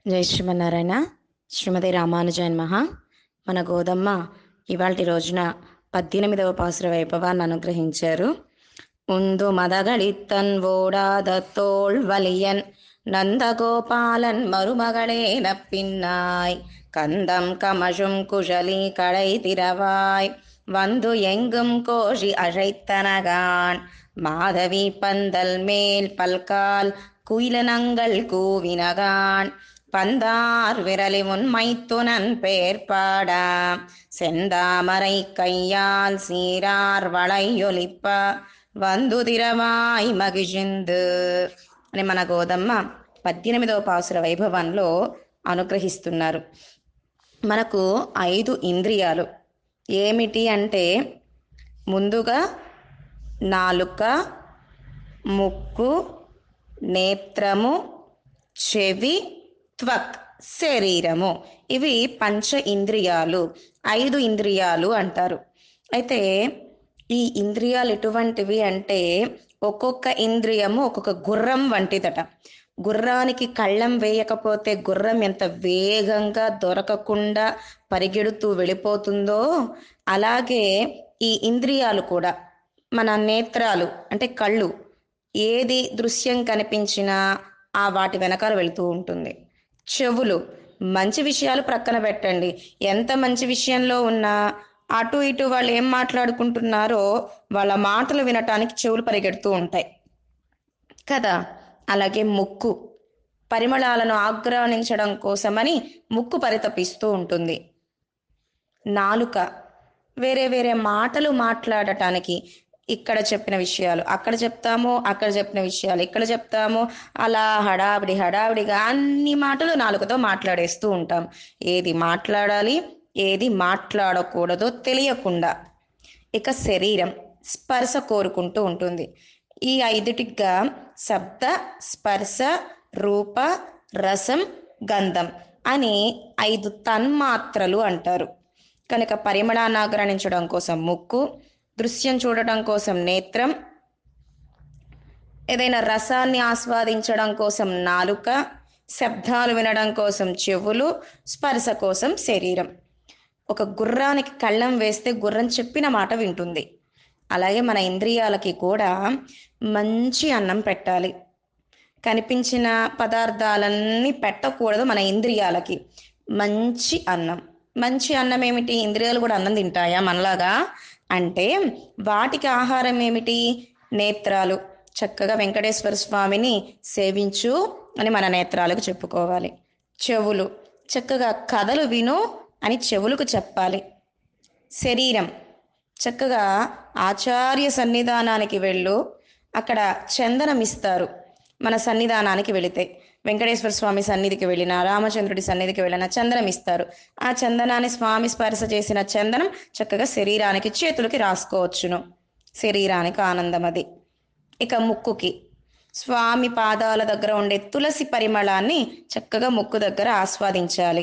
జై శ్రీమన్నారాయణ. శ్రీమతి రామానుజాయన్ మహా. మన గోదమ్మ ఇవాల్టి రోజున 18వ పాసుర వైభవాన్ని అనుగ్రహించారు. உந்து மதகளித்தன் ஓடாதத்தோள் வலியன் நந்தகோபாலன் மருமகளே நப்பின்னாய் கந்தம் கமழும் குழலி கடை திறவாய் வந்து எங்கும் கோழி அழைத்தனகான் மாதவி பந்தல் மேல் பல்கால் குயிலனங்கள் கூவினகான் பந்தார் விரலி உன்மைத்துனன் பேர் பாடா செந்தாமரை கையால் சீரார் வளையொலிப்ப వందుదిరవాయి మగిజిందు అని మన గోదమ్మ 18వ పాసుర వైభవంలో అనుగ్రహిస్తున్నారు. మనకు 5 ఇంద్రియాలు ఏమిటి అంటే, ముందుగా నాలుక, ముక్కు, నేత్రము, చెవి, త్వక్, శరీరము. ఇవి పంచ ఇంద్రియాలు, 5 ఇంద్రియాలు అంటారు. అయితే ఈ ఇంద్రియాలు ఎటువంటివి అంటే, ఒక్కొక్క ఇంద్రియము ఒక్కొక్క గుర్రం వంటిదట. గుర్రానికి కళ్ళం వేయకపోతే గుర్రం ఎంత వేగంగా దొరకకుండా పరిగెడుతూ వెళ్ళిపోతుందో, అలాగే ఈ ఇంద్రియాలు కూడా, మన నేత్రాలు అంటే కళ్ళు, ఏది దృశ్యం కనిపించినా ఆ వాటి వెనకాల వెళుతూ ఉంటుంది. చెవులు, మంచి విషయాలు ప్రక్కన పెట్టండి, ఎంత మంచి విషయంలో ఉన్నా అటు ఇటు వాళ్ళు ఏం మాట్లాడుకుంటున్నారో వాళ్ళ మాటలు వినటానికి చెవులు పరిగెడుతూ ఉంటాయి కదా. అలాగే ముక్కు, పరిమళాలను ఆగ్రానించడం కోసమని ముక్కు పరితపిస్తూ ఉంటుంది. నాలుక, వేరే వేరే మాటలు మాట్లాడటానికి, ఇక్కడ చెప్పిన విషయాలు అక్కడ చెప్తాము, అక్కడ చెప్పిన విషయాలు ఇక్కడ చెప్తాము, అలా హడావిడిగా అన్ని మాటలు నాలుకతో మాట్లాడేస్తూ ఉంటాం. ఏది మాట్లాడాలి, ఏది మాట్లాడకూడదో తెలియకుండా. ఇక శరీరం స్పర్శ కోరుకుంటూ ఉంటుంది. ఈ 5టిగా శబ్ద, స్పర్శ, రూప, రసం, గంధం అని 5 తన్మాత్రలు అంటారు. కనుక పరిమళాన్ని ఆగ్రహించడం కోసం ముక్కు, దృశ్యం చూడటం కోసం నేత్రం, ఏదైనా రసాన్ని ఆస్వాదించడం కోసం నాలుక, శబ్దాలు వినడం కోసం చెవులు, స్పర్శ కోసం శరీరం. ఒక గుర్రానికి కళ్ళం వేస్తే గుర్రం చెప్పిన మాట వింటుంది. అలాగే మన ఇంద్రియాలకి కూడా మంచి అన్నం పెట్టాలి. కనిపించిన పదార్థాలన్నీ పెట్టకూడదు మన ఇంద్రియాలకి. మంచి అన్నం. మంచి అన్నం ఏమిటి? ఇంద్రియాలు కూడా అన్నం తింటాయా మనలాగా అంటే, వాటికి ఆహారం ఏమిటి? నేత్రాలు. చక్కగా వెంకటేశ్వర స్వామిని సేవించు అని మన నేత్రాలకు చెప్పుకోవాలి. చెవులు, చక్కగా కథలు విను అని చెవులకు చెప్పాలి. శరీరం, చక్కగా ఆచార్య సన్నిధానానికి వెళ్ళు, అక్కడ చందనం ఇస్తారు. మన సన్నిధానానికి వెళితే, వెంకటేశ్వర స్వామి సన్నిధికి వెళ్ళినా, రామచంద్రుడి సన్నిధికి వెళ్ళినా చందనం ఇస్తారు. ఆ చందనాన్ని స్వామి స్పర్శ చేసిన చందనం చక్కగా శరీరానికి, చేతులకి రాసుకోవచ్చును. శరీరానికి ఆనందం అది. ఇక ముక్కుకి, స్వామి పాదాల దగ్గర ఉండే తులసి పరిమళాన్ని చక్కగా ముక్కు దగ్గర ఆస్వాదించాలి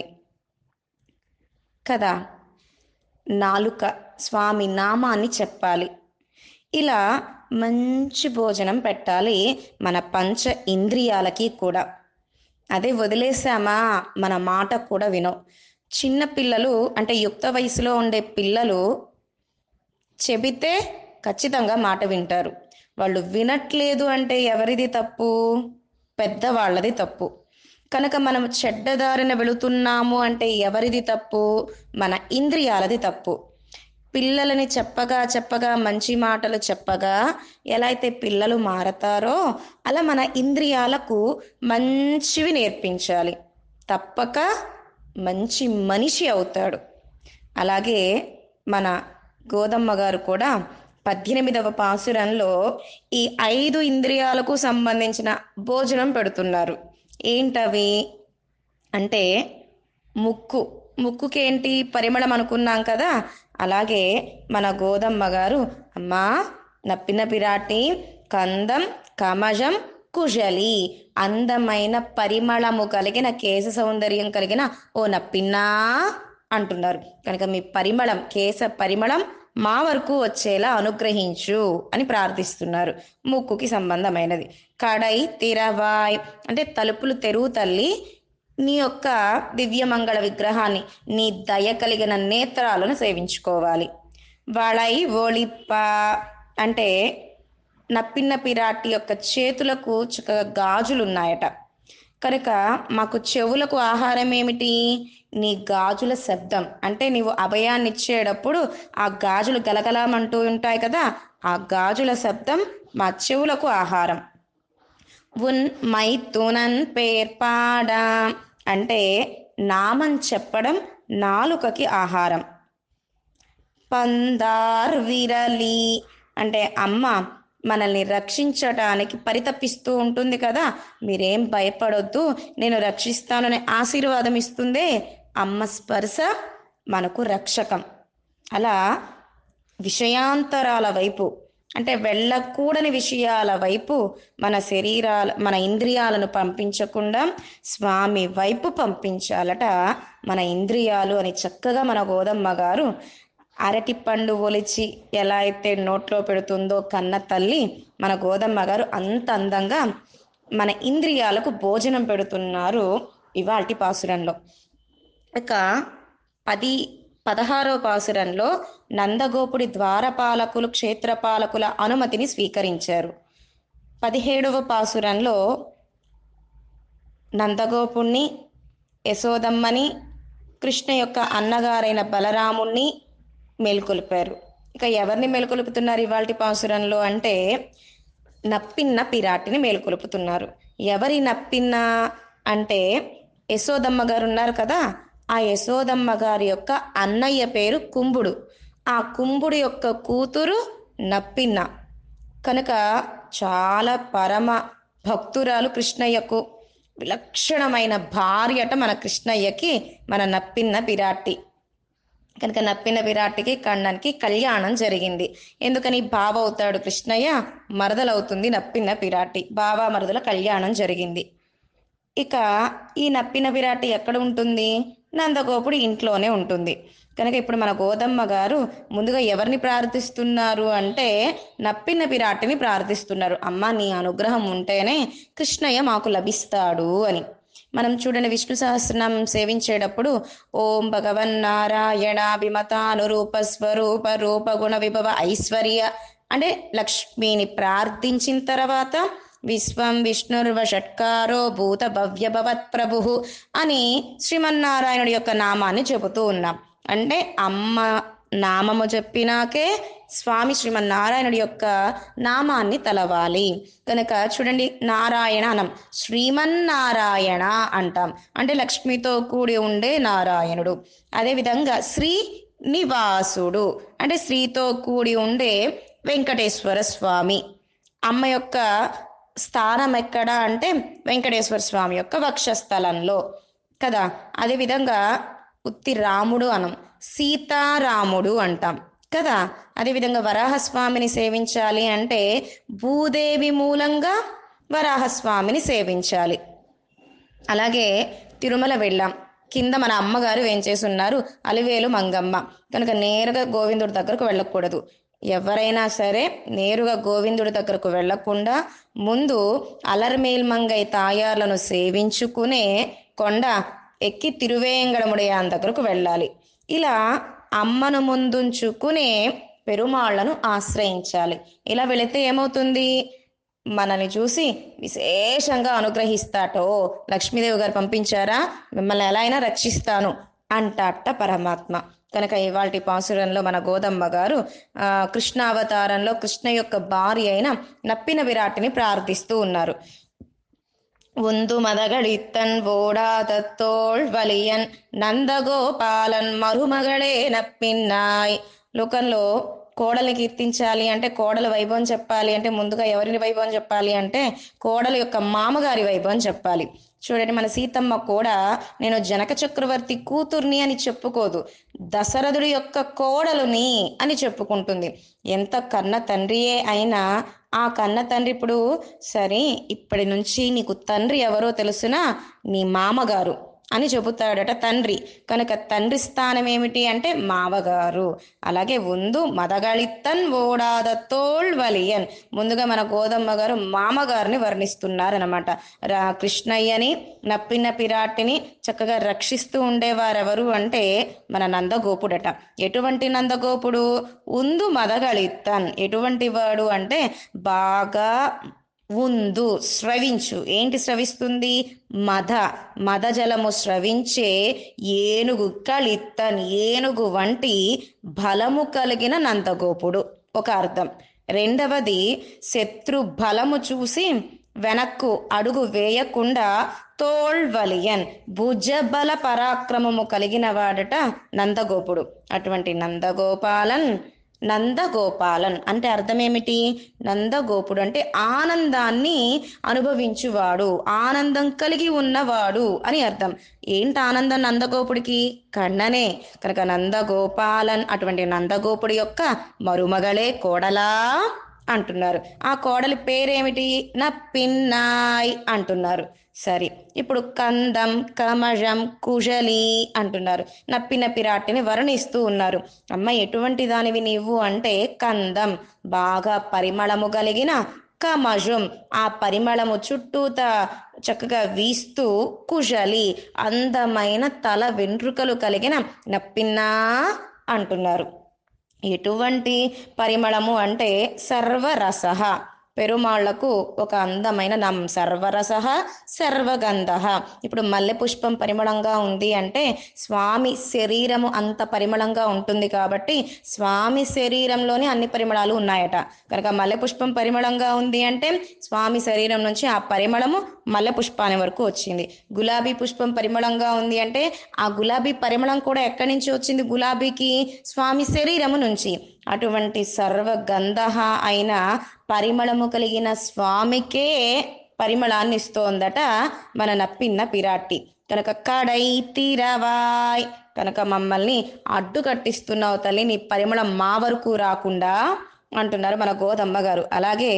కదా. నాలుక, స్వామి నామాన్ని చెప్పాలి. ఇలా మంచి భోజనం పెట్టాలి మన పంచ ఇంద్రియాలకి కూడా. అదే వదిలేసామా మన మాట కూడా వినవు. చిన్న పిల్లలు అంటే యుక్త వయసులో ఉండే పిల్లలు చెబితే ఖచ్చితంగా మాట వింటారు. వాళ్ళు వినట్లేదు అంటే ఎవరిది తప్పు? పెద్దవాళ్ళది తప్పు. కనుక మనం చెడ్డదారిన వెళుతున్నాము అంటే ఎవరిది తప్పు? మన ఇంద్రియాలది తప్పు. పిల్లలని చెప్పగా మంచి మాటలు చెప్పగా ఎలా అయితే పిల్లలు మారతారో, అలా మన ఇంద్రియాలకు మంచివి నేర్పించాలి. తప్పక మంచి మనిషి అవుతాడు. అలాగే మన గోదమ్మ గారు కూడా 18వ పాసురంలో ఈ 5 ఇంద్రియాలకు సంబంధించిన భోజనం పెడుతున్నారు. ఏంటవి అంటే, ముక్కు, ముక్కుకేంటి? పరిమళం అనుకున్నాం కదా. అలాగే మన గోదమ్మ గారు, అమ్మా నప్పిన పిరాటి కందం కమజం కుశలి, అందమైన పరిమళము కలిగిన, కేశ సౌందర్యం కలిగిన ఓ నప్పిన్నా అంటున్నారు. కనుక మీ పరిమళం, కేశ పరిమళం మా వరకు వచ్చేలా అనుగ్రహించు అని ప్రార్థిస్తున్నారు. ముక్కుకి సంబంధమైనది. కడై తిరవాయ్ అంటే తలుపులు తెరువు తల్లి, నీ యొక్క దివ్యమంగళ విగ్రహాన్ని, నీ దయ కలిగిన నేత్రాలను సేవించుకోవాలి. వాళ్ళై ఒళిప్ప అంటే నప్పిన్న పిరాటి యొక్క చేతులకు చక్కగా గాజులు ఉన్నాయట. కనుక మాకు చెవులకు ఆహారం ఏమిటి? నీ గాజుల శబ్దం. అంటే నీవు అభయాన్ని ఇచ్చేటప్పుడు ఆ గాజులు గలగలమంటూ ఉంటాయి కదా, ఆ గాజుల శబ్దం మా చెవులకు ఆహారం. ఉన్ మై తునన్ పేర్పాడ అంటే నామం చెప్పడం నాలుకకి ఆహారం. పందార్ విరలి అంటే అమ్మ మనల్ని రక్షించటానికి పరితపిస్తూ ఉంటుంది కదా, మీరేం భయపడొద్దు, నేను రక్షిస్తానని ఆశీర్వాదం ఇస్తుందే అమ్మ స్పర్శ మనకు రక్షకం. అలా విషయాంతరాల వైపు అంటే వెళ్ళకూడని విషయాల వైపు మన ఇంద్రియాలను పంపించకుండా స్వామి వైపు పంపించాలట మన ఇంద్రియాలు అని చక్కగా మన గోదమ్మ గారు అరటి పండు ఒలిచి ఎలా అయితే నోట్లో పెడుతుందో కన్న తల్లి, మన గోదమ్మ గారు అంత అందంగా మన ఇంద్రియాలకు భోజనం పెడుతున్నారు ఇవాల్టి పాసురంలో. ఇక 16వ పాసురంలో నందగోపుడి ద్వారపాలకులు క్షేత్రపాలకుల అనుమతిని స్వీకరించారు. 17వ పాసురంలో నందగోపుణ్ణి, యశోదమ్మని, కృష్ణ యొక్క అన్నగారైన బలరాముణ్ణి మేల్కొల్పారు. ఇక ఎవరిని మేల్కొలుపుతున్నారు ఇవాల్టి పాసురంలో అంటే నప్పిన్న పిరాటిని మేల్కొలుపుతున్నారు. ఎవరి నప్పిన్న అంటే యశోదమ్మ గారు ఉన్నారు కదా, ఆ యశోదమ్మ గారి యొక్క అన్నయ్య పేరు కుంభుడు. ఆ కుంభుడు యొక్క కూతురు నప్పిన్న. కనుక చాలా పరమ భక్తురాలు కృష్ణయ్యకు. విలక్షణమైన భార్యట మన కృష్ణయ్యకి మన నప్పిన్న పిరాటి. కనుక నప్పిన విరాట్కి కണ്ണన్కి కళ్యాణం జరిగింది. ఎందుకని? బావ అవుతాడు కృష్ణయ్య, మరదలవుతుంది నప్పిన పిరాటి. బావ మరదల కళ్యాణం జరిగింది. ఇక ఈ నప్పిన విరాటి ఎక్కడ ఉంటుంది? నందగోపుడు ఇంట్లోనే ఉంటుంది. కనుక ఇప్పుడు మన గోదమ్మ గారు ముందుగా ఎవరిని ప్రార్థిస్తున్నారు అంటే నప్పిన పిరాటిని ప్రార్థిస్తున్నారు. అమ్మ నీ అనుగ్రహం ఉంటేనే కృష్ణయ్య మాకు లభిస్తాడు అని. మనం చూడండి, విష్ణు సహస్రనామం సేవించేటప్పుడు ఓం భగవన్నారాయణ విమతానురూప స్వరూప రూప గుణ విభవ ఐశ్వర్య అంటే లక్ష్మిని ప్రార్థించిన తర్వాత విశ్వం విష్ణుర్వ షట్కారో భూత భవ్య భవత్ ప్రభు అని శ్రీమన్నారాయణుడి యొక్క నామాన్ని చెబుతూ ఉన్నాం. అంటే అమ్మ నామము చెప్పినాకే స్వామి శ్రీమన్నారాయణుడి యొక్క నామాన్ని తలవాలి. కనుక చూడండి, నారాయణ అనం, శ్రీమన్నారాయణ అంటాం, అంటే లక్ష్మితో కూడి ఉండే నారాయణుడు. అదేవిధంగా శ్రీ నివాసుడు అంటే శ్రీతో కూడి ఉండే వెంకటేశ్వర స్వామి. అమ్మ యొక్క స్థానం ఎక్కడ అంటే వెంకటేశ్వర స్వామి యొక్క వక్షస్థలంలో కదా. అదేవిధంగా ఉత్తి రాముడు అనం, సీతారాముడు అంటాం కదా. అదేవిధంగా వరాహస్వామిని సేవించాలి అంటే భూదేవి మూలంగా వరాహస్వామిని సేవించాలి. అలాగే తిరుమల వెళ్ళాం, కింద మన అమ్మగారు ఏం చేస్తున్నారు? అలివేలు మంగమ్మ. కనుక నేరుగా గోవిందుడి దగ్గరకు వెళ్ళకూడదు. ఎవరైనా సరే నేరుగా గోవిందుడి దగ్గరకు వెళ్లకుండా ముందు అలర్మేల్మంగై తాయార్లను సేవించుకునే కొండ ఎక్కి తిరువేంగడముడయాన్ దగ్గరకు వెళ్ళాలి. ఇలా అమ్మను ముందుంచుకునే పెరుమాళ్లను ఆశ్రయించాలి. ఇలా వెళితే ఏమవుతుంది? మనల్ని చూసి విశేషంగా అనుగ్రహిస్తాటో, లక్ష్మీదేవి గారు పంపించారా, మిమ్మల్ని ఎలా అయినా రక్షిస్తాను అంటాట పరమాత్మ. కనుక ఇవాల్టి పాసురంలో మన గోదమ్మ గారు కృష్ణావతారంలో కృష్ణ యొక్క భార్య అయిన నప్పిన విరాటిని ప్రార్థిస్తూ ఉన్నారు. உந்து மதகளித்தன் ஓடாதத்தோள் வலியன் నందగోపాలన్ మరుమగళే నప్పిన్నాయ్. లోకంలో కోడల్ని కీర్తించాలి అంటే, కోడల వైభవం చెప్పాలి అంటే ముందుగా ఎవరిని వైభవం చెప్పాలి అంటే కోడల యొక్క మామగారి వైభవం చెప్పాలి. చూడండి, మన సీతమ్మ కూడా నేను జనక చక్రవర్తి కూతుర్ని అని చెప్పుకోదు, దశరథుడి యొక్క కోడలుని అని చెప్పుకుంటుంది. ఎంత కన్న తండ్రియే అయినా ఆ కన్న తండ్రి ఇప్పుడు సరే ఇప్పటి నుంచి నీకు తండ్రి ఎవరో తెలుసునా? నీ మామగారు అని చెబుతాడట తండ్రి. కనుక తండ్రి స్థానం ఏమిటి అంటే మావగారు. అలాగే ఉందు మదగళిత్తన్ ఓడాద తోల్వలియన్, ముందుగా మన గోదమ్మ గారు మామగారిని వర్ణిస్తున్నారనమాట. కృష్ణయ్యని నప్పిన పిరాటిని చక్కగా రక్షిస్తూ ఉండేవారెవరు అంటే మన నందగోపుడట. ఎటువంటి నందగోపుడు? ఉందు మదగళిత్తన్, ఎటువంటి వాడు అంటే బాగా ఉందు స్రవించు. ఏంటి స్రవిస్తుంది? మద జలము స్రవించే ఏనుగు, కలిత్తన్ ఏనుగు వంటి బలము కలిగిన నందగోపుడు ఒక అర్థం. రెండవది శత్రు బలము చూసి వెనక్కు అడుగు వేయకుండా తోల్వలియన్ భుజబల పరాక్రమము కలిగిన వాడట నందగోపుడు. అటువంటి నందగోపాలన్ అంటే అర్థం ఏమిటి? నందగోపుడు అంటే ఆనందాన్ని అనుభవించువాడు, ఆనందం కలిగి ఉన్నవాడు అని అర్థం. ఏంటి ఆనందం నందగోపుడికి? కన్ననే. కనుక నందగోపాలన్ అటువంటి నందగోపుడి యొక్క మరుమగలే కోడలా అంటున్నారు. ఆ కోడలి పేరేమిటి? నప్పిన్నాయ్ అంటున్నారు. సరే, ఇప్పుడు కందం, కమజం, కుశలి అంటున్నారు. నప్పిన పిరాటిని వర్ణిస్తూ ఉన్నారు. అమ్మ ఎటువంటి దానివి నీవు అంటే కందం బాగా పరిమళము కలిగిన, కమజం ఆ పరిమళము చుట్టూత చక్కగా వీస్తూ, కుశలి అందమైన తల వెంట్రుకలు కలిగిన నప్పిన్నా అంటున్నారు. ఎటువంటి పరిమళము అంటే సర్వరస, పెరుమాళ్లకు ఒక అందమైన సర్వరస సర్వగంధ. ఇప్పుడు మల్లె పుష్పం పరిమళంగా ఉంది అంటే స్వామి శరీరము అంత పరిమళంగా ఉంటుంది కాబట్టి స్వామి శరీరంలోనే అన్ని పరిమళాలు ఉన్నాయట. కనుక మల్లె పుష్పం పరిమళంగా ఉంది అంటే స్వామి శరీరం నుంచి ఆ పరిమళము మల్లె పుష్పాని వరకు వచ్చింది. గులాబీ పుష్పం పరిమళంగా ఉంది అంటే ఆ గులాబీ పరిమళం కూడా ఎక్కడి నుంచి వచ్చింది? గులాబీకి స్వామి శరీరము నుంచి. అటువంటి సర్వగంధ అయిన పరిమళము కలిగిన స్వామికే పరిమళాన్ని ఇస్తోందట మన నప్పిన్న పిరాటి. కనుక కడై తీరవాయ్, కనుక మమ్మల్ని అడ్డు కట్టిస్తున్నావు తల్లి, నీ పరిమళం మా వరకు రాకుండా అంటున్నారు మన గోదమ్మ గారు. అలాగే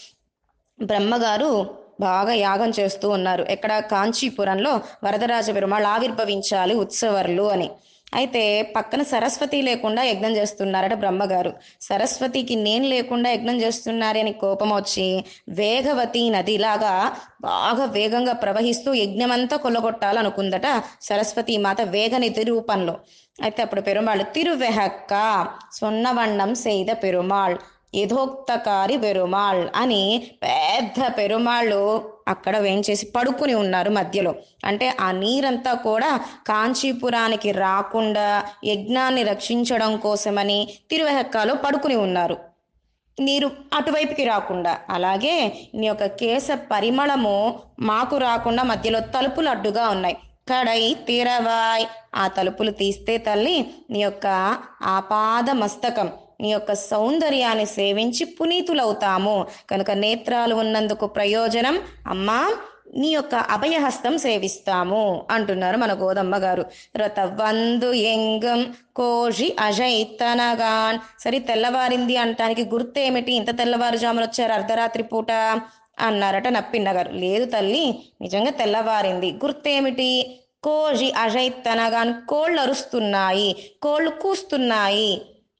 బ్రహ్మగారు బాగా యాగం చేస్తూ ఉన్నారు. ఎక్కడ? కాంచీపురంలో వరదరాజ పెరుమాళ్ ఆవిర్భవించాలి ఉత్సవర్లు అని. అయితే పక్కన సరస్వతి లేకుండా యజ్ఞం చేస్తున్నారట బ్రహ్మగారు. సరస్వతికి నేను లేకుండా యజ్ఞం చేస్తున్నారే అని కోపం వచ్చి వేగవతి నదిలాగా బాగా వేగంగా ప్రవహిస్తూ యజ్ఞమంతా కొల్లగొట్టాలనుకుందట సరస్వతి మాత వేగనిధి రూపంలో. అయితే అప్పుడు పెరుమాళ్ తిరువెహక్క సొన్నవన్నం సెయ్ద పెరుమాళ్ యథోక్తకారి పెరుమాళ్ అని పెద్ద పెరుమాళ్ళు అక్కడ వేంచేసి పడుకుని ఉన్నారు మధ్యలో. అంటే ఆ నీరంతా కూడా కాంచీపురానికి రాకుండా యజ్ఞాన్ని రక్షించడం కోసమని తిరువెహక్కలో పడుకుని ఉన్నారు, నీరు అటువైపుకి రాకుండా. అలాగే నీ యొక్క కేశ పరిమళము మాకు రాకుండా మధ్యలో తలుపులు అడ్డుగా ఉన్నాయి. కడై తీరవాయ్, ఆ తలుపులు తీస్తే తల్లి నీ యొక్క ఆపాద మస్తకం, నీ యొక్క సౌందర్యాన్ని సేవించి పునీతులవుతాము. కనుక నేత్రాలు ఉన్నందుకు ప్రయోజనం అమ్మా, నీ యొక్క అభయహస్తం సేవిస్తాము అంటున్నారు మన గోదమ్మ గారు. తర్వాత వందు ఎంగం కోషి అజైతనగాన్. సరే, తెల్లవారింది అంటానికి గుర్తు ఏమిటి? ఇంత తెల్లవారుజామున వచ్చారు అర్ధరాత్రి పూట అన్నారట నప్పిన్న గారు. లేదు తల్లి, నిజంగా తెల్లవారింది. గుర్తేమిటి? కోషి అజైతనగాన్, కోళ్ళు అరుస్తున్నాయి, కోళ్ళు కూస్తున్నాయి.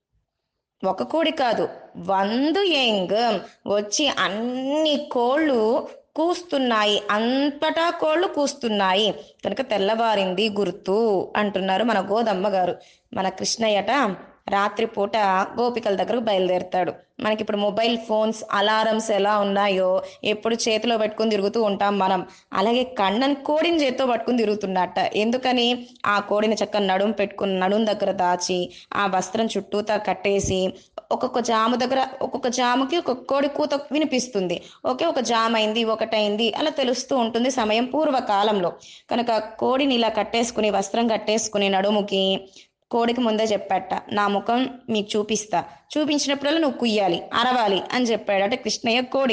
ఒక కోడి కాదు, 100 ఎంగం వచ్చి అన్ని కోళ్ళు కూస్తున్నాయి, అంతటా కోళ్ళు కూస్తున్నాయి. కనుక తెల్లవారింది గుర్తు అంటున్నారు మన గోదమ్మ గారు. మన కృష్ణయ్యట రాత్రిపూట గోపికల దగ్గరకు బయలుదేరుతాడు. మనకి ఇప్పుడు మొబైల్ ఫోన్స్ అలారమ్స్ ఎలా ఉన్నాయో ఎప్పుడు చేతిలో పెట్టుకుని తిరుగుతూ ఉంటాం మనం. అలాగే కണ്ണన్ కోడిని చేతితో పట్టుకుని తిరుగుతున్నట్ట. ఎందుకని? ఆ కోడిని చక్కగా నడుము పెట్టుకుని నడుము దగ్గర దాచి ఆ వస్త్రం చుట్టూతా కట్టేసి ఒక్కొక్క జాము దగ్గర ఒక్కొక్క జాముకి ఒక్కొక్క కోడి కూత వినిపిస్తుంది. ఒక జామ అయింది, ఒకటైంది అలా తెలుస్తూ ఉంటుంది సమయం పూర్వకాలంలో. కనుక కోడిని ఇలా కట్టేసుకుని వస్త్రం కట్టేసుకుని నడుముకి కోడికి ముందే చెప్పాట, నా ముఖం మీకు చూపిస్తా, చూపించినప్పుడల్లా నువ్వు కుయ్యాలి, అరవాలి అని చెప్పాడట కృష్ణయ్య కోడికి.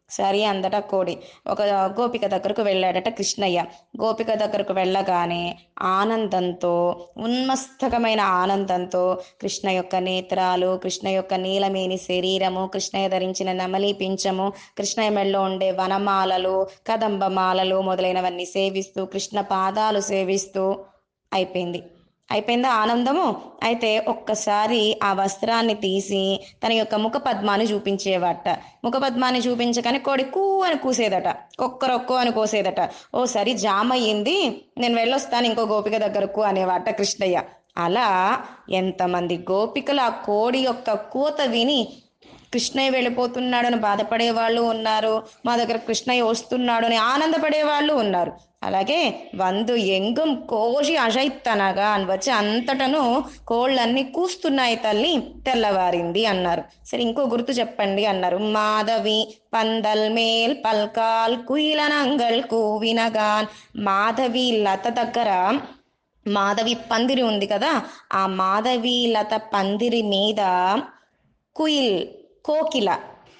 సరి అందట కోడి. ఒక గోపిక దగ్గరకు వెళ్ళాడట కృష్ణయ్య. గోపిక దగ్గరకు వెళ్ళగానే ఆనందంతో, ఉన్మస్తకమైన ఆనందంతో కృష్ణ యొక్క నేత్రాలు, కృష్ణ యొక్క నీలమేని శరీరము, కృష్ణయ్య ధరించిన నమలి పించము, కృష్ణయ్య మెడలో ఉండే వనమాలలు, కదంబమాలలు మొదలైనవన్నీ సేవిస్తూ, కృష్ణ పాదాలు సేవిస్తూ అయిపోయింది. అయిపోయిందా ఆనందము? అయితే ఒక్కసారి ఆ వస్త్రాన్ని తీసి తన యొక్క ముఖ పద్మాన్ని చూపించేవాట. ముఖ పద్మాన్ని చూపించగానే కోడి కూ అని కూసేదట, కొక్కరొక్కో అని కోసేదట. ఓ సరి జామ అయ్యింది, నేను వెళ్ళొస్తాను ఇంకో గోపిక దగ్గరకు అనేవాట కృష్ణయ్య. అలా ఎంతమంది గోపికలు ఆ కోడి యొక్క కూత విని కృష్ణయ్య వెళ్ళిపోతున్నాడని బాధపడే వాళ్ళు ఉన్నారు, మా దగ్గర కృష్ణయ్య వస్తున్నాడు అని ఆనందపడే వాళ్ళు ఉన్నారు. అలాగే వందు ఎంగం కోసి అజైత్తనగా అని వచ్చి అంతటను కోళ్ళన్నీ కూస్తున్నాయి తల్లి, తెల్లవారింది అన్నారు. సరే ఇంకో గుర్తు చెప్పండి అన్నారు. మాధవి పందల్ మేల్ పల్కాల్ కుయిలనంగల్ కూవినగాన్. మాధవి లత దగ్గర మాధవి పందిరి ఉంది కదా, ఆ మాధవి లత పందిరి మీద కుయిల్ కోకిల,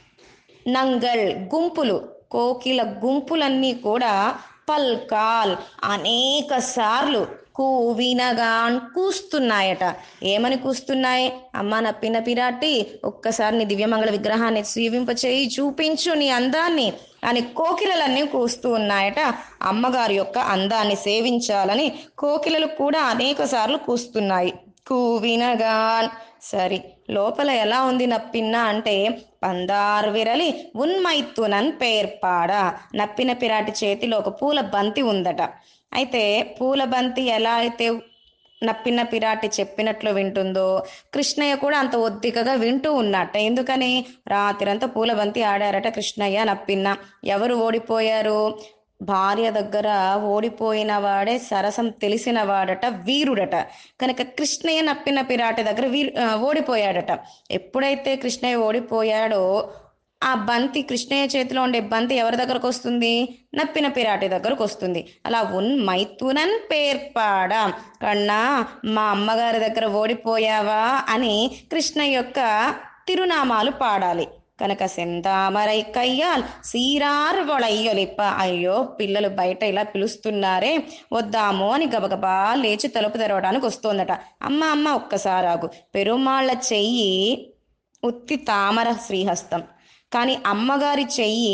నంగల్ గుంపులు, కోకిల గుంపులన్నీ కూడా పల్కాల్ అనేక సార్లు కూవినగాన్ కూస్తున్నాయట. ఏమని కూస్తున్నాయి? అమ్మ నా పిన్న పిరాటి, ఒక్కసారి నీ దివ్యమంగళ విగ్రహాన్ని జీవింపచేయి, చూపించు నీ అందాన్ని అని కోకిలలన్నీ కూస్తూ ఉన్నాయట. అమ్మగారి యొక్క అందాన్ని సేవించాలని కోకిలలు కూడా అనేక సార్లు కూస్తున్నాయి. కూవినగాన్. సరి లోపల ఎలా ఉంది నప్పిన్న అంటే పందారు విరలి ఉన్మైత్తునన్ పేర్పాడ. నప్పిన పిరాటి చేతిలో ఒక పూల బంతి ఉందట. అయితే పూల బంతి ఎలా అయితే నప్పిన పిరాటి చెప్పినట్లు వింటుందో కృష్ణయ్య కూడా అంత ఒద్దికగా వింటూ ఉన్నట్ట. ఎందుకని? రాత్రంతా పూల బంతి ఆడారట కృష్ణయ్య నప్పిన్న. ఎవరు ఓడిపోయారు? భార్య దగ్గర ఓడిపోయిన వాడే సరసం తెలిసిన వాడట, వీరుడట. కనుక కృష్ణయ్య నప్పిన పిరాటి దగ్గర ఓడిపోయాడట. ఎప్పుడైతే కృష్ణయ్య ఓడిపోయాడో ఆ బంతి, కృష్ణయ్య చేతిలో ఉండే బంతి ఎవరి దగ్గరకు వస్తుంది? నప్పిన పిరాటి దగ్గరకు వస్తుంది. అలా మైథునన్ పేర్పాడ, కన్నా మా అమ్మగారి దగ్గర ఓడిపోయావా అని కృష్ణ యొక్క తిరునామాలు పాడాలి. కనుక సెందామరై కయ్యాల్ సీరార్ వళయ్యొలిప్ప. అయ్యో పిల్లలు బయట ఇలా పిలుస్తున్నారే, వద్దాము అని గబగబా లేచి తలుపు తెరవడానికి వస్తోందట. అమ్మ అమ్మ ఒక్కసారి ఆగు. పెరుమాళ్ళ చెయ్యి ఉత్తి తామర శ్రీహస్తం, కానీ అమ్మగారి చెయ్యి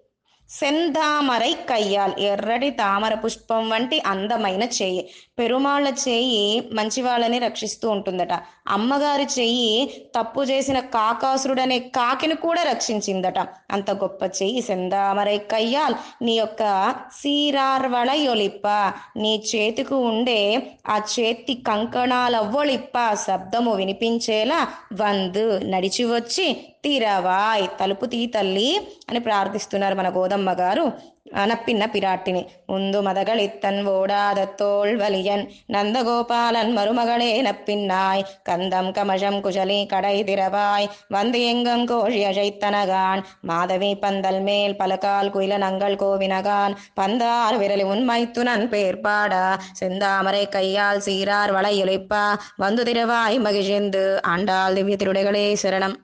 సెందామరై కయ్యాల్, ఎర్రటి తామర పుష్పం వంటి అందమైన చెయ్యి. పెరుమాళ్ళ చెయ్యి మంచి వాళ్ళని రక్షిస్తూ ఉంటుందట. అమ్మగారి చెయ్యి తప్పు చేసిన కాకాసురుడనే కాకిని కూడా రక్షించిందట. అంత గొప్ప చెయ్యి సెందామరై కయ్యాల్. నీ యొక్క సీరార్వళ యొలిప్ప, నీ చేతికి ఉండే ఆ చేతి కంకణాల ఒళిప్ప శబ్దము వినిపించేలా వందు నడిచి వచ్చి తీరవాయ్, తలుపు తీ తల్లి అని ప్రార్థిస్తున్నారు మన గోదమ్మ గారు నప్పిన్న పిరాటిని. ముందు మదகளித்தன் ஓடாத தோள் வலியன் நந்தகோபாலன் மருமகளே நப்பின்னாய் கந்தம் கமஷம் குஷலி கடை திரவாய் வந்து எங்கும் கோழி அழைத்தனகான் மாதவி பந்தல் மேல் பலகால் குயில நங்கள் கோவினகான் பந்தார் விரலி உன்மைத்துனன் பேர்பாடா செந்தாமரை கையால் சீரார் வளையொலிப்பா வந்து திரவாய் மகிழ்ந்து ஆண்டாள் திவ்ய திருடைகளே சரணம்.